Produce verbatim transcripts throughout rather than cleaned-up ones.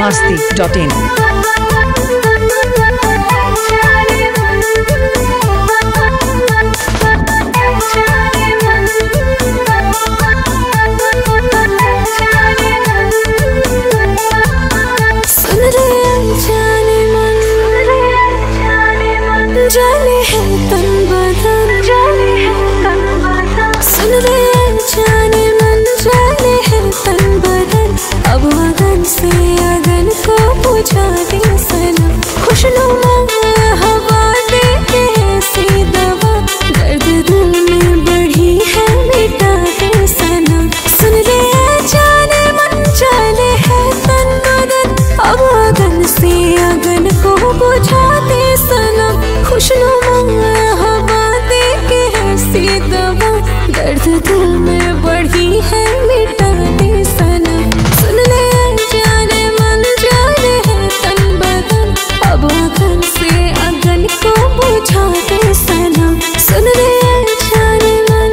masti dot in. जाने है तन बदन, जाने है तन बदन, सुन रे जाने मन, जाने है तन बदन। अब अगन से अगन को बुझा दे सनम, खुशनुमा हवा दे ऐसी दवा, दर्द दिल में बढ़ी है मिटा दे सनम। सुन रे जाने मन, जाने है तन बदन, अब अगन से अगन को बुझा दे सनम, खुशनुमा हवा दे के ऐसी दवा, दर्द दिल में बढ़ी है मिटा दे सनम। सुन ले जाने मन, जाने है तन बदन, अब अगन से अगन को बुझा दे सनम। सुन ले जाने मन,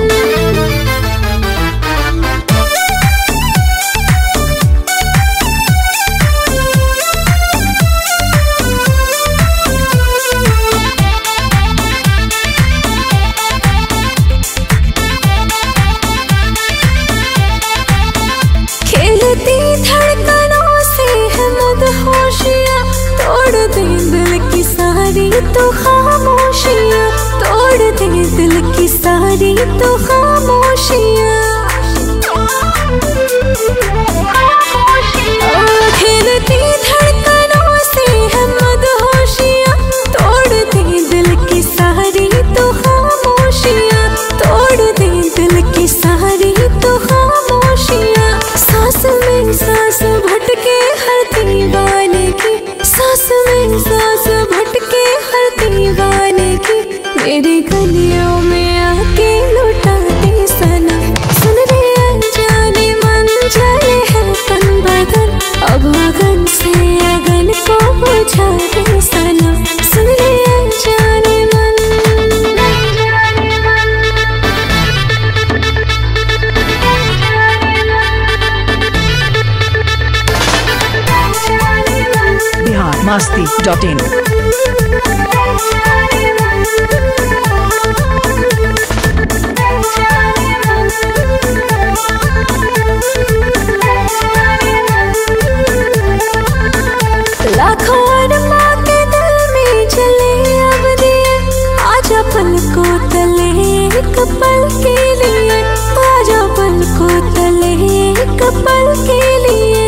धड़कनों से है मदहोशियाँ, तोड़ दे दिल की सारी तो खामोशियाँ, तोड़ दे दिल की सारी तो खामोशियाँ। खेलती धड़कनों से है मदहोशियाँ, तोड़ दे दिल की सारी तो खामोशियाँ, तोड़ दे दिल की सारी तो खामोशियाँ। सांस में सांस भटके हर दीवाने की, सांस में सांस भटके हर दीवाने की, मेरे गलियों में आके लुटा दे सनम। सुन रे जाने मन, जाने है तन बदन, अब अगन से अगन को बुझा दे सनम। सुन रे जाने मन, masti dot in. लाखों अरमां के दिल में जले अब दिए, आजा पल को तले एक पल के लिए, आजा पल को तले एक पल के लिए।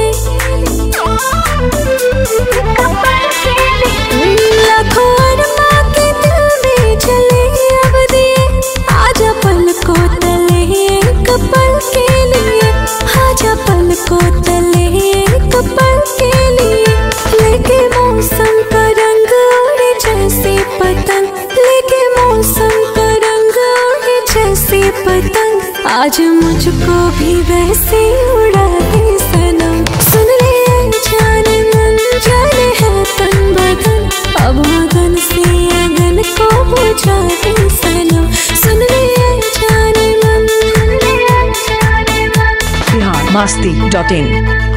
लाखों अरमां के दिल में जले अब दिए, आजा पल को तले एक पल के लिए, आजा पल को तले एक पल के लिए। लेके मौसम का रंग उड़े जैसे पतंग, लेके मौसम का रंग उड़े जैसे पतंग, आज मुझको भी वैसे उड़ा दे सनम। सुन ले जाने मन, जाने है तन बदन, अब अगन से अगन को बुझा दे सनम। सुन ले जाने मन, masti dot in.